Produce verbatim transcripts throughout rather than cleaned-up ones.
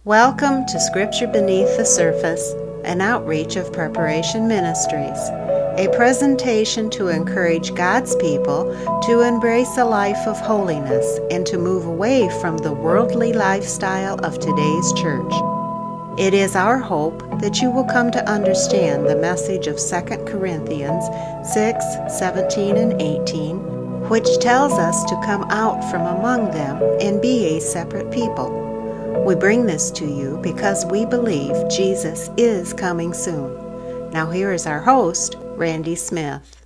Welcome to Scripture Beneath the Surface, an outreach of Preparation Ministries, a presentation to encourage God's people to embrace a life of holiness and to move away from the worldly lifestyle of today's church. It is our hope that you will come to understand the message of Second Corinthians six, seventeen, and eighteen, which tells us to come out from among them and be a separate people. We bring this to you because we believe Jesus is coming soon. Now here is our host, Randy Smith.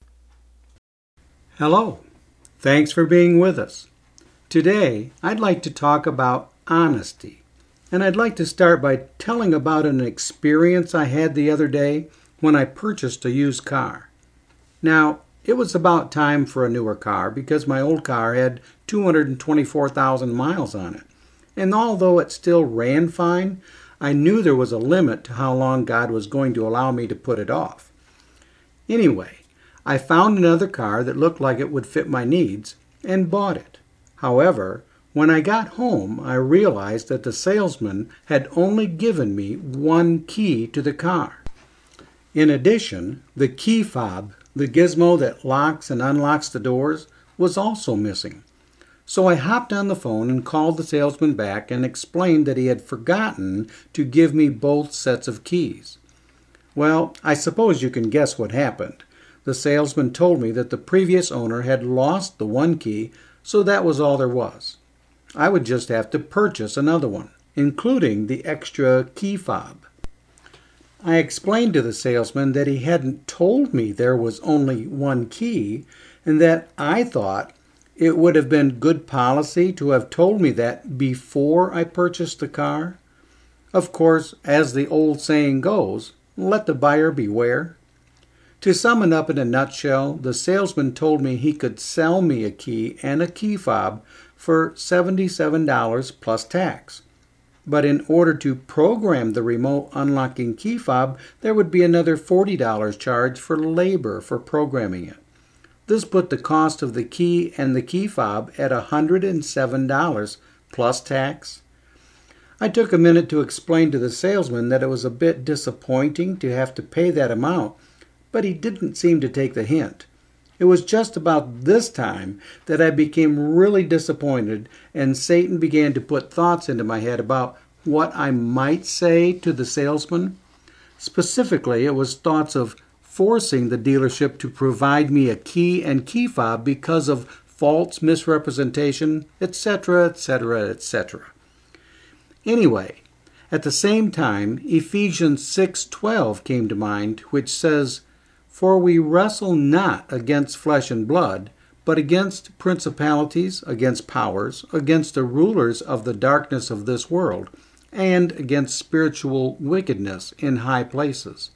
Hello. Thanks for being with us. Today, I'd like to talk about honesty. And I'd like to start by telling about an experience I had the other day when I purchased a used car. Now, it was about time for a newer car because my old car had two hundred twenty-four thousand miles on it. And although it still ran fine, I knew there was a limit to how long God was going to allow me to put it off. Anyway, I found another car that looked like it would fit my needs and bought it. However, when I got home, I realized that the salesman had only given me one key to the car. In addition, the key fob, the gizmo that locks and unlocks the doors, was also missing. So I hopped on the phone and called the salesman back and explained that he had forgotten to give me both sets of keys. Well, I suppose you can guess what happened. The salesman told me that the previous owner had lost the one key, so that was all there was. I would just have to purchase another one, including the extra key fob. I explained to the salesman that he hadn't told me there was only one key and that I thought it would have been good policy to have told me that before I purchased the car. Of course, as the old saying goes, let the buyer beware. To sum it up in a nutshell, the salesman told me he could sell me a key and a key fob for seventy-seven dollars plus tax. But in order to program the remote unlocking key fob, there would be another forty dollars charge for labor for programming it. This put the cost of the key and the key fob at one hundred seven dollars plus tax. I took a minute to explain to the salesman that it was a bit disappointing to have to pay that amount, but he didn't seem to take the hint. It was just about this time that I became really disappointed, and Satan began to put thoughts into my head about what I might say to the salesman. Specifically, it was thoughts of forcing the dealership to provide me a key and key fob because of false misrepresentation, et cetera, et cetera, et cetera. Anyway, at the same time, Ephesians six twelve came to mind, which says, "For we wrestle not against flesh and blood, but against principalities, against powers, against the rulers of the darkness of this world, and against spiritual wickedness in high places."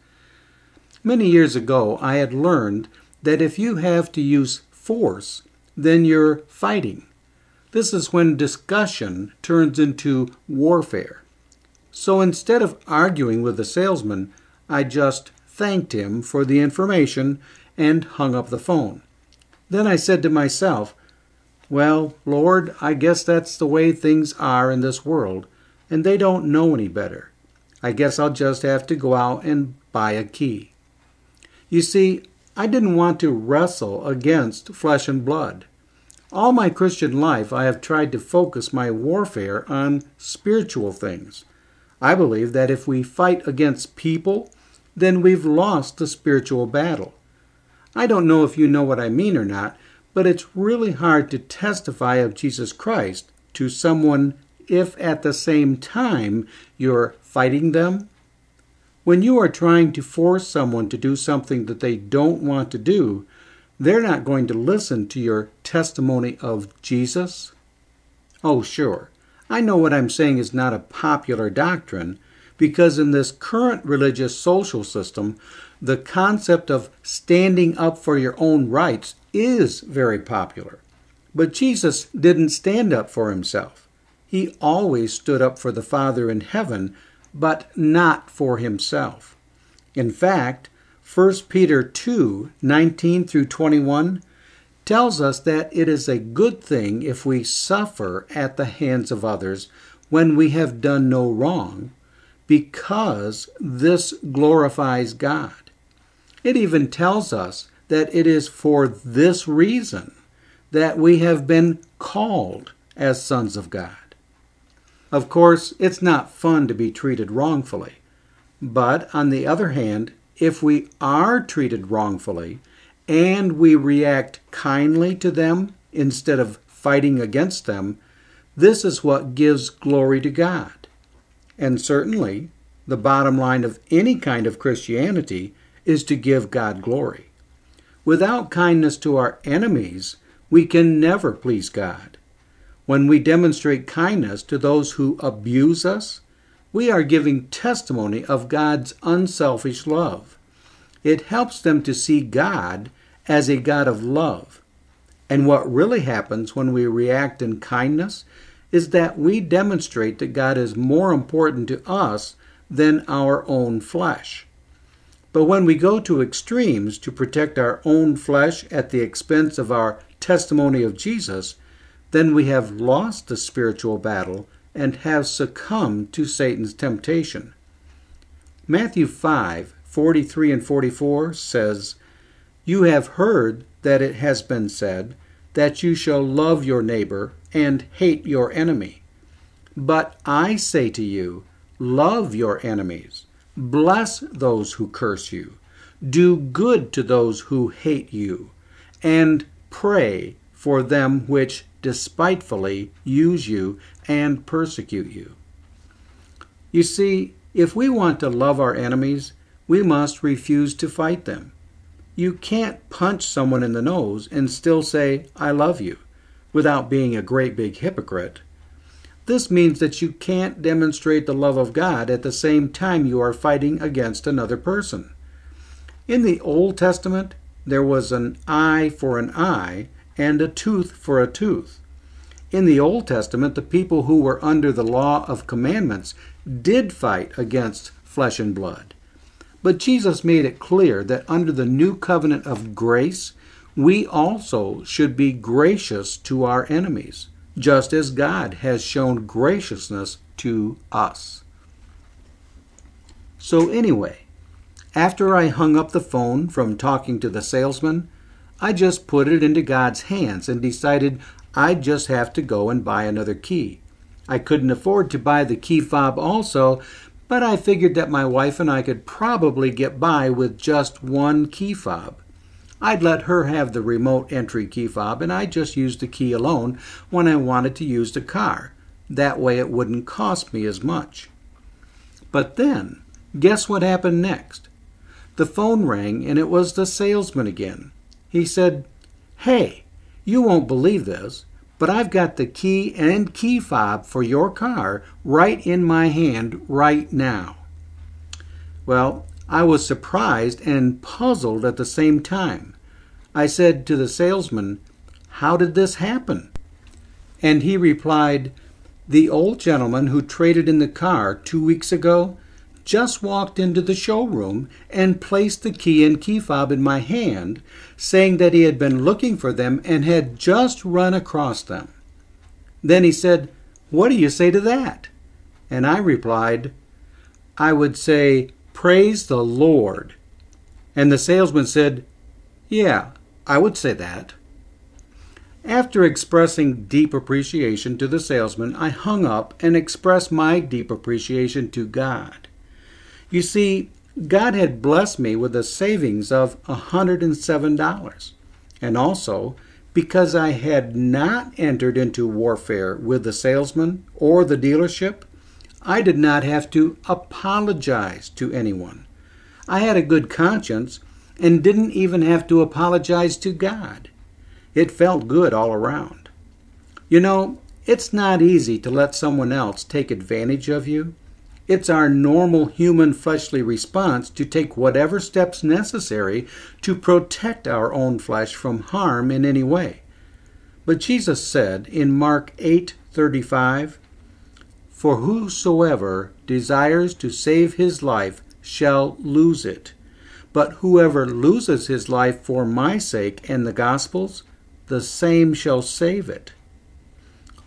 Many years ago, I had learned that if you have to use force, then you're fighting. This is when discussion turns into warfare. So instead of arguing with the salesman, I just thanked him for the information and hung up the phone. Then I said to myself, well, Lord, I guess that's the way things are in this world, and they don't know any better. I guess I'll just have to go out and buy a key. You see, I didn't want to wrestle against flesh and blood. All my Christian life, I have tried to focus my warfare on spiritual things. I believe that if we fight against people, then we've lost the spiritual battle. I don't know if you know what I mean or not, but it's really hard to testify of Jesus Christ to someone if at the same time you're fighting them. When you are trying to force someone to do something that they don't want to do, they're not going to listen to your testimony of Jesus. Oh, sure, I know what I'm saying is not a popular doctrine, because in this current religious social system, the concept of standing up for your own rights is very popular. But Jesus didn't stand up for himself. He always stood up for the Father in heaven, but not for himself. In fact, First Peter two nineteen through twenty-one tells us that it is a good thing if we suffer at the hands of others when we have done no wrong, because this glorifies God. It even tells us that it is for this reason that we have been called as sons of God. Of course, it's not fun to be treated wrongfully. But on the other hand, if we are treated wrongfully and we react kindly to them instead of fighting against them, this is what gives glory to God. And certainly, the bottom line of any kind of Christianity is to give God glory. Without kindness to our enemies, we can never please God. When we demonstrate kindness to those who abuse us, we are giving testimony of God's unselfish love. It helps them to see God as a God of love. And what really happens when we react in kindness is that we demonstrate that God is more important to us than our own flesh. But when we go to extremes to protect our own flesh at the expense of our testimony of Jesus, then we have lost the spiritual battle and have succumbed to Satan's temptation. Matthew five, forty-three and forty-four says, "You have heard that it has been said, that you shall love your neighbor and hate your enemy. But I say to you, love your enemies, bless those who curse you, do good to those who hate you, and pray for them which despitefully use you and persecute you." You see, if we want to love our enemies, we must refuse to fight them. You can't punch someone in the nose and still say, "I love you," without being a great big hypocrite. This means that you can't demonstrate the love of God at the same time you are fighting against another person. In the Old Testament, there was an eye for an eye and a tooth for a tooth. In the Old Testament, the people who were under the law of commandments did fight against flesh and blood. But Jesus made it clear that under the new covenant of grace, we also should be gracious to our enemies, just as God has shown graciousness to us. So anyway, after I hung up the phone from talking to the salesman, I just put it into God's hands and decided I'd just have to go and buy another key. I couldn't afford to buy the key fob also, but I figured that my wife and I could probably get by with just one key fob. I'd let her have the remote entry key fob, and I'd just use the key alone when I wanted to use the car. That way it wouldn't cost me as much. But then, guess what happened next? The phone rang, and it was the salesman again. He said, "Hey, you won't believe this, but I've got the key and key fob for your car right in my hand right now." Well, I was surprised and puzzled at the same time. I said to the salesman, "How did this happen?" And he replied, "The old gentleman who traded in the car two weeks ago just walked into the showroom and placed the key and key fob in my hand, saying that he had been looking for them and had just run across them." Then he said, "What do you say to that?" And I replied, "I would say, praise the Lord." And the salesman said, "Yeah, I would say that." After expressing deep appreciation to the salesman, I hung up and expressed my deep appreciation to God. You see, God had blessed me with a savings of one hundred seven dollars. And also, because I had not entered into warfare with the salesman or the dealership, I did not have to apologize to anyone. I had a good conscience and didn't even have to apologize to God. It felt good all around. You know, it's not easy to let someone else take advantage of you. It's our normal human fleshly response to take whatever steps necessary to protect our own flesh from harm in any way. But Jesus said in Mark eight thirty-five, "For whosoever desires to save his life shall lose it. But whoever loses his life for my sake and the gospel's, the same shall save it."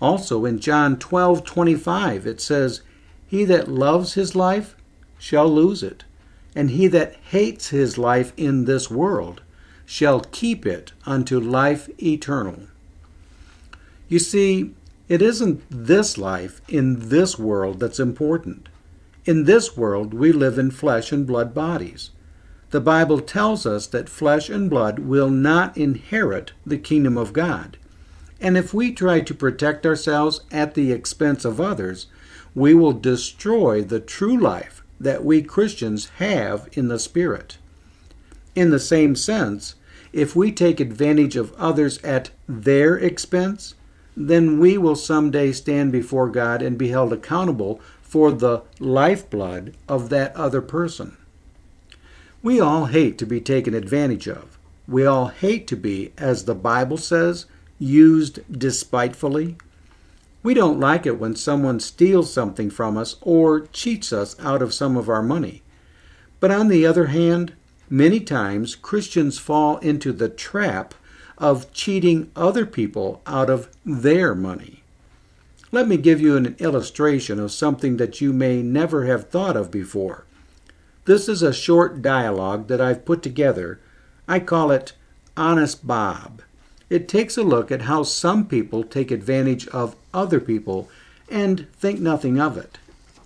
Also in John twelve twenty-five it says, "He that loves his life shall lose it, and he that hates his life in this world shall keep it unto life eternal." You see, it isn't this life in this world that's important. In this world we live in flesh and blood bodies. The Bible tells us that flesh and blood will not inherit the kingdom of God. And if we try to protect ourselves at the expense of others, we will destroy the true life that we Christians have in the Spirit. In the same sense, if we take advantage of others at their expense, then we will someday stand before God and be held accountable for the lifeblood of that other person. We all hate to be taken advantage of. We all hate to be, as the Bible says, used despitefully. We don't like it when someone steals something from us or cheats us out of some of our money. But on the other hand, many times Christians fall into the trap of cheating other people out of their money. Let me give you an illustration of something that you may never have thought of before. This is a short dialogue that I've put together. I call it Honest Bob. It takes a look at how some people take advantage of other people and think nothing of it.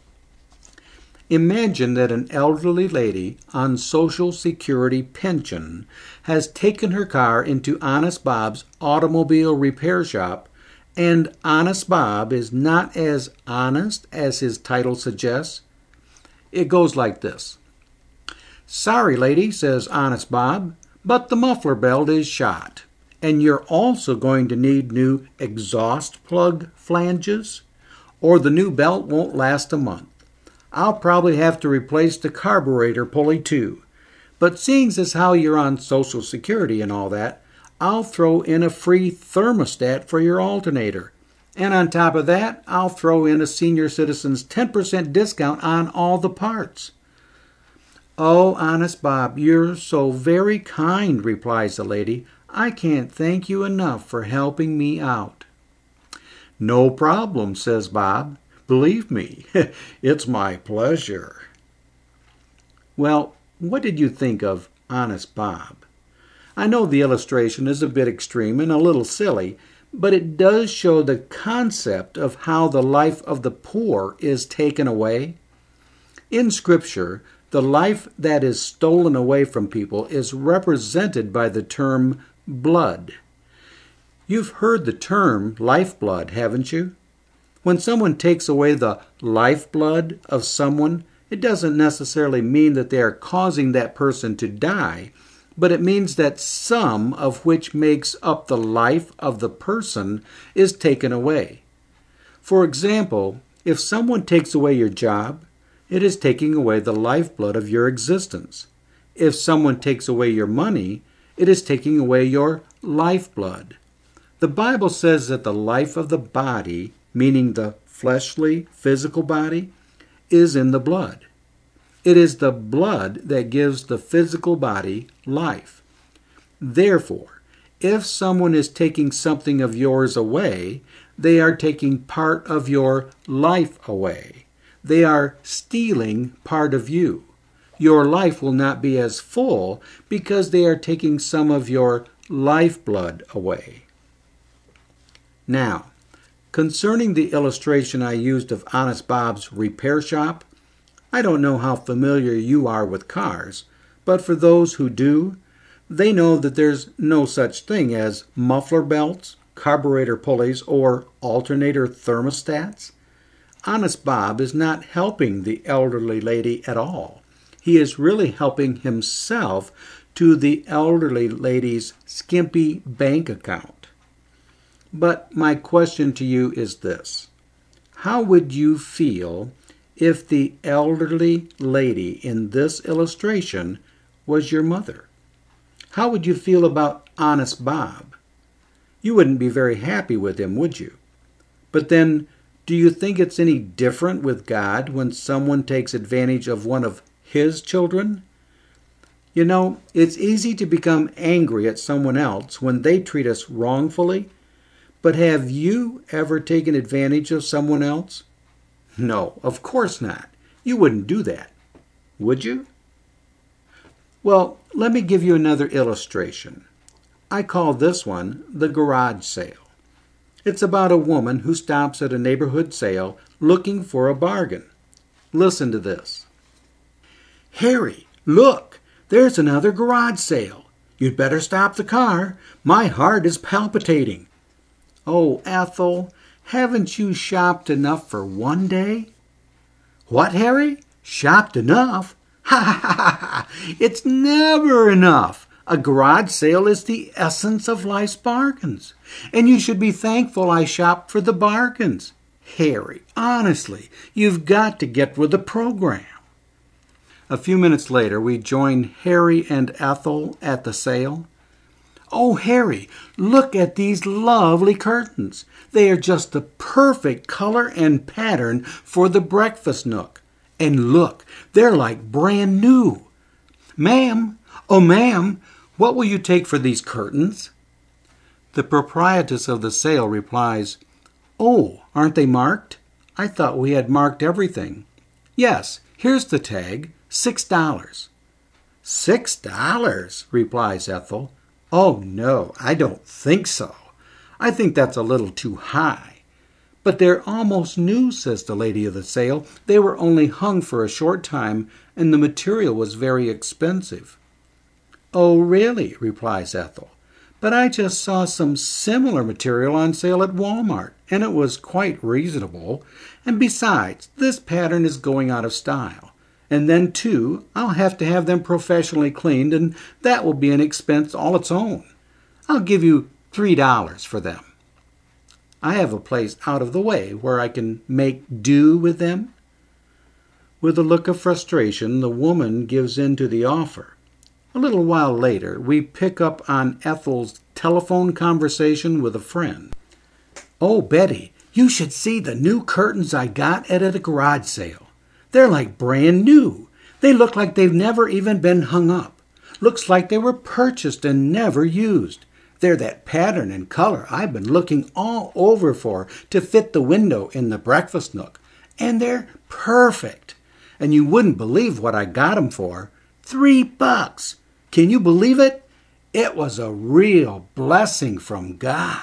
Imagine that an elderly lady on Social Security pension has taken her car into Honest Bob's automobile repair shop, and Honest Bob is not as honest as his title suggests. It goes like this. "Sorry, lady," says Honest Bob, "but the muffler belt is shot, and you're also going to need new exhaust plug flanges, or the new belt won't last a month. I'll probably have to replace the carburetor pulley too. But seeing as how you're on Social Security and all that, I'll throw in a free thermostat for your alternator. And on top of that, I'll throw in a senior citizen's ten percent discount on all the parts." "Oh, Honest Bob, you're so very kind," replies the lady. "I can't thank you enough for helping me out." "No problem," says Bob. "Believe me, it's my pleasure." Well, what did you think of Honest Bob? I know the illustration is a bit extreme and a little silly, but it does show the concept of how the life of the poor is taken away. In Scripture, the life that is stolen away from people is represented by the term blood. You've heard the term lifeblood, haven't you? When someone takes away the lifeblood of someone, it doesn't necessarily mean that they are causing that person to die, but it means that some of which makes up the life of the person is taken away. For example, if someone takes away your job, it is taking away the lifeblood of your existence. If someone takes away your money, it is taking away your lifeblood. The Bible says that the life of the body, meaning the fleshly, physical body, is in the blood. It is the blood that gives the physical body life. Therefore, if someone is taking something of yours away, they are taking part of your life away. They are stealing part of you. Your life will not be as full because they are taking some of your lifeblood away. Now, concerning the illustration I used of Honest Bob's repair shop, I don't know how familiar you are with cars, but for those who do, they know that there's no such thing as muffler belts, carburetor pulleys, or alternator thermostats. Honest Bob is not helping the elderly lady at all. He is really helping himself to the elderly lady's skimpy bank account. But my question to you is this. How would you feel if the elderly lady in this illustration was your mother? How would you feel about Honest Bob? You wouldn't be very happy with him, would you? But then, do you think it's any different with God when someone takes advantage of one of His children? You know, it's easy to become angry at someone else when they treat us wrongfully, But have you ever taken advantage of someone else? No, of course not. You wouldn't do that, would you? Well, let me give you another illustration. I call this one the garage sale. It's about a woman who stops at a neighborhood sale looking for a bargain. Listen to this. Harry, look, there's another garage sale. You'd better stop the car. My heart is palpitating. Oh, Ethel, haven't you shopped enough for one day? What, Harry? Shopped enough? Ha ha ha ha! It's never enough. A garage sale is the essence of life's bargains, and you should be thankful I shopped for the bargains. Harry, honestly, you've got to get with the program. A few minutes later, we joined Harry and Ethel at the sale. Oh, Harry, look at these lovely curtains. They are just the perfect color and pattern for the breakfast nook. And look, they're like brand new. Ma'am, oh, ma'am, what will you take for these curtains? The proprietress of the sale replies, Oh, aren't they marked? I thought we had marked everything. Yes, here's the tag, six dollars. Six dollars, replies Ethel. Oh, no, I don't think so. I think that's a little too high. But they're almost new, says the lady of the sale. They were only hung for a short time, and the material was very expensive. Oh, really, replies Ethel. But I just saw some similar material on sale at Walmart, and it was quite reasonable. And besides, this pattern is going out of style. And then, too, I'll have to have them professionally cleaned, and that will be an expense all its own. I'll give you three dollars for them. I have a place out of the way where I can make do with them. With a look of frustration, the woman gives in to the offer. A little while later, we pick up on Ethel's telephone conversation with a friend. Oh, Betty, you should see the new curtains I got at a garage sale. They're like brand new. They look like they've never even been hung up. Looks like they were purchased and never used. They're that pattern and color I've been looking all over for to fit the window in the breakfast nook. And they're perfect. And you wouldn't believe what I got 'em for. Three bucks. Can you believe it? It was a real blessing from God.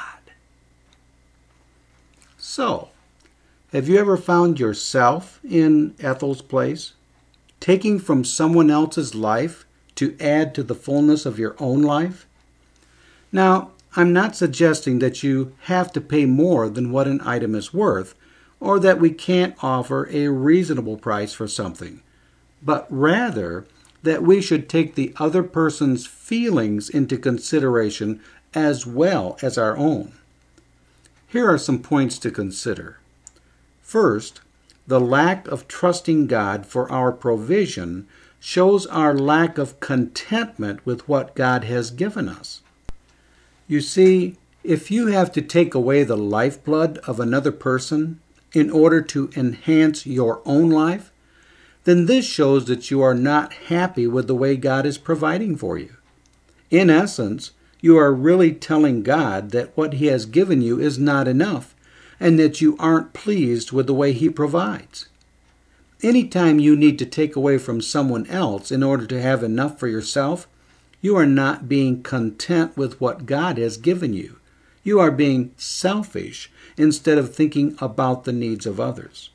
So, have you ever found yourself in Ethel's place, taking from someone else's life to add to the fullness of your own life? Now, I'm not suggesting that you have to pay more than what an item is worth, or that we can't offer a reasonable price for something, but rather that we should take the other person's feelings into consideration as well as our own. Here are some points to consider. First, the lack of trusting God for our provision shows our lack of contentment with what God has given us. You see, if you have to take away the lifeblood of another person in order to enhance your own life, then this shows that you are not happy with the way God is providing for you. In essence, you are really telling God that what He has given you is not enough, and that you aren't pleased with the way He provides. Anytime you need to take away from someone else in order to have enough for yourself, you are not being content with what God has given you. You are being selfish instead of thinking about the needs of others.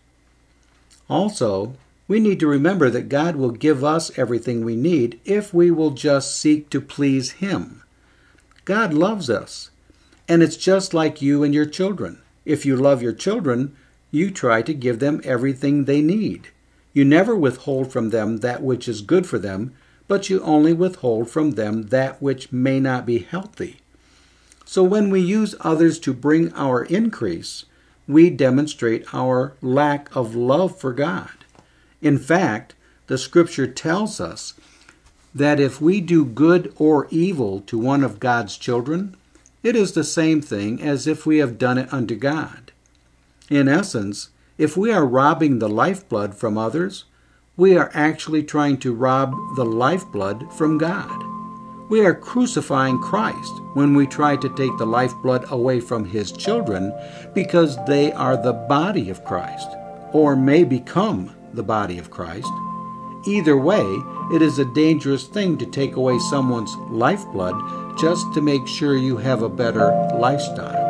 Also, we need to remember that God will give us everything we need if we will just seek to please Him. God loves us, and it's just like you and your children. If you love your children, you try to give them everything they need. You never withhold from them that which is good for them, but you only withhold from them that which may not be healthy. So when we use others to bring our increase, we demonstrate our lack of love for God. In fact, the Scripture tells us that if we do good or evil to one of God's children, it is the same thing as if we have done it unto God. In essence, if we are robbing the lifeblood from others, we are actually trying to rob the lifeblood from God. We are crucifying Christ when we try to take the lifeblood away from His children because they are the body of Christ, or may become the body of Christ. Either way, it is a dangerous thing to take away someone's lifeblood just to make sure you have a better lifestyle.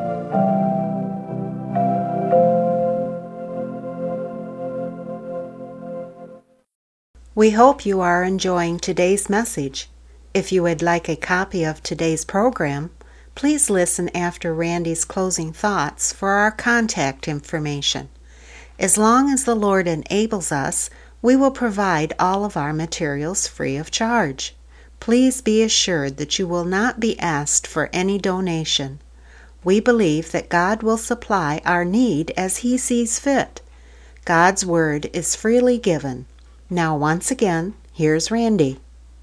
We hope you are enjoying today's message. If you would like a copy of today's program, please listen after Randy's closing thoughts for our contact information. As long as the Lord enables us, we will provide all of our materials free of charge. Please be assured that you will not be asked for any donation. We believe that God will supply our need as He sees fit. God's Word is freely given. Now, once again, here's Randy.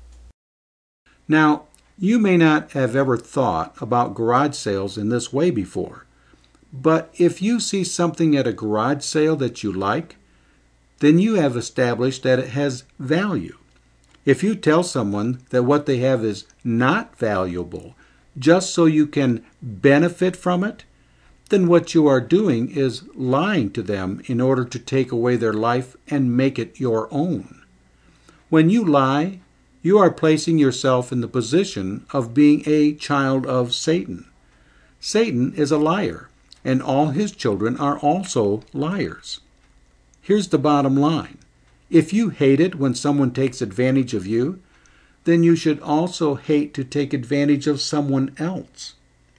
Now, you may not have ever thought about garage sales in this way before, but if you see something at a garage sale that you like, then you have established that it has value. If you tell someone that what they have is not valuable just so you can benefit from it, then what you are doing is lying to them in order to take away their life and make it your own. When you lie, you are placing yourself in the position of being a child of Satan. Satan is a liar, and all his children are also liars. Here's the bottom line. If you hate it when someone takes advantage of you, then you should also hate to take advantage of someone else.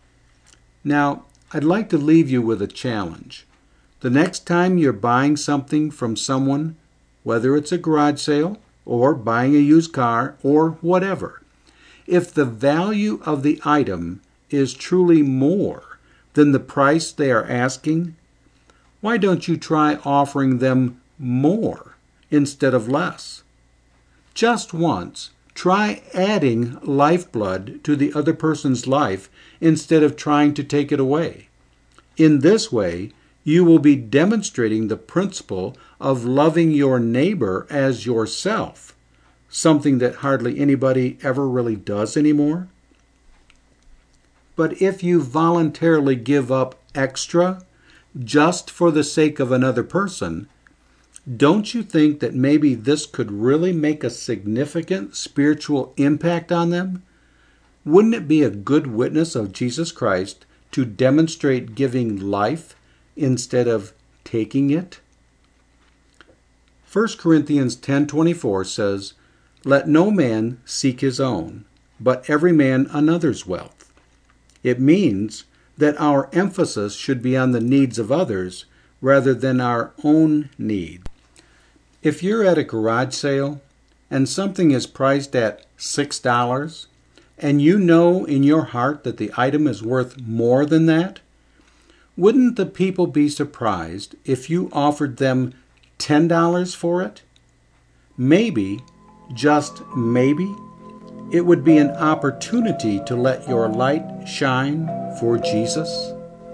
Now, I'd like to leave you with a challenge. The next time you're buying something from someone, whether it's a garage sale or buying a used car or whatever, if the value of the item is truly more than the price they are asking, why don't you try offering them more instead of less? Just once, try adding lifeblood to the other person's life instead of trying to take it away. In this way, you will be demonstrating the principle of loving your neighbor as yourself, something that hardly anybody ever really does anymore. But if you voluntarily give up extra just for the sake of another person, don't you think that maybe this could really make a significant spiritual impact on them? Wouldn't it be a good witness of Jesus Christ to demonstrate giving life instead of taking it? First Corinthians ten twenty-four says, "Let no man seek his own, but every man another's wealth." It means that our emphasis should be on the needs of others rather than our own need. If you're at a garage sale and something is priced at six dollars, and you know in your heart that the item is worth more than that, wouldn't the people be surprised if you offered them ten dollars for it? Maybe, just maybe, it would be an opportunity to let your light shine for Jesus.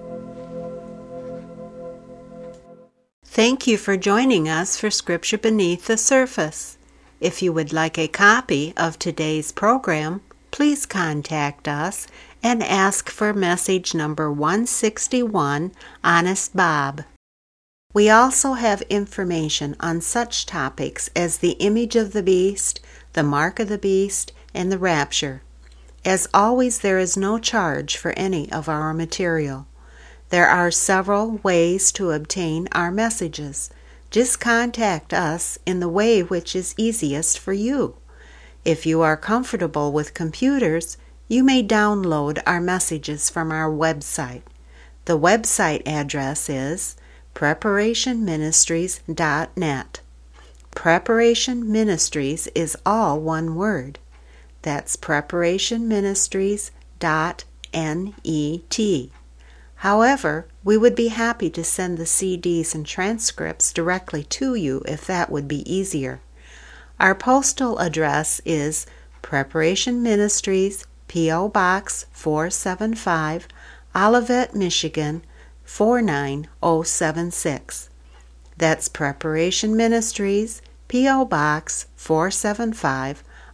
Thank you for joining us for Scripture Beneath the Surface. If you would like a copy of today's program, please contact us and ask for message number one sixty-one, Honest Bob. We also have information on such topics as the image of the beast, the mark of the beast, and the rapture. As always, there is no charge for any of our material. There are several ways to obtain our messages. Just contact us in the way which is easiest for you. If you are comfortable with computers, you may download our messages from our website. The website address is preparation ministries dot net. Preparation Ministries is all one word. That's preparation ministries dot net. However, we would be happy to send the C Ds and transcripts directly to you if that would be easier. Our postal address is Preparation Ministries, P O Box four seventy-five, Olivet, Michigan four nine zero seven six. That's Preparation Ministries, P O Box four seventy-five,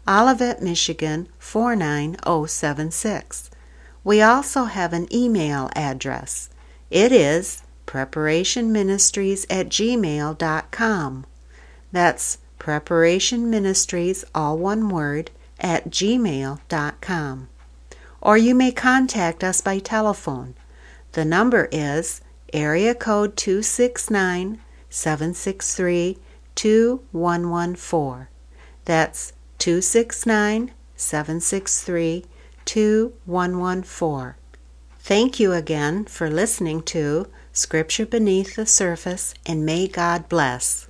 Olivet, Michigan four nine zero seven six. We also have an email address. It is preparationministries at gmail dot com. That's Preparation Ministries, all one word, at gmail dot com. Or you may contact us by telephone. The number is area code two six nine, seven six three, two one one four. That's two six nine, seven six three, two one one four. Thank you again for listening to Scripture Beneath the Surface, and may God bless.